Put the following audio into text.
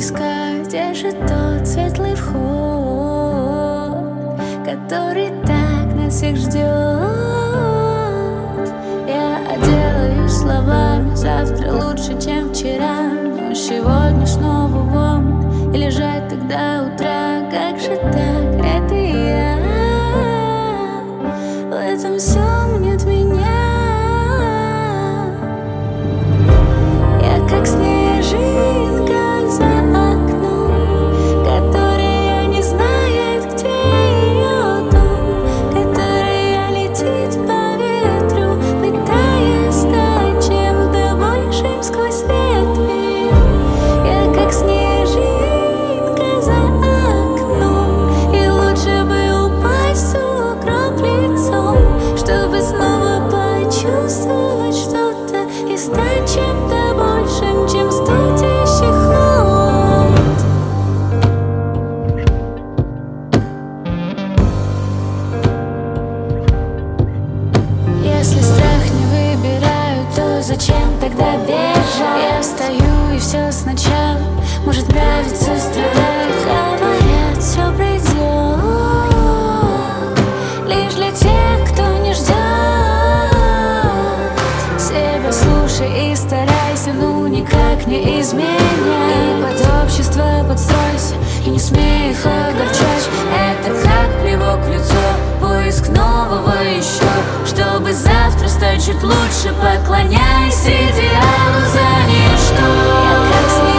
искать, где же тот светлый вход, который так нас всех ждет. Я отделаюсь словами, завтра лучше, чем вчера, но сегодня снова в омут и лежать тогда утра. Как же так, это я, в этом всем нет меня. Я как снежинка за окном, которая не знает, где ее дом, которая летит по ветру, пытаясь стать чем-то большим сквозь ветви. Я как снежинка за окном, и лучше бы упасть в сугроб лицом, чтобы снова почувствовать что-то и стать чем-то большим, чем студящий холод. Если страх не выбираю, то зачем тогда бежать? Я встаю и все сначала, может нравится страдать. Говорят, все пройдет лишь для тех, кто не ждет. Себя слушай и старайся, ну никак не изменяй. И под общество подстройся, и не смей их огорчать. Это как плевок в лицо, поиск нового еще, чтобы завтра стать чуть лучше. Поклоняйся идеалу за ничто. Я как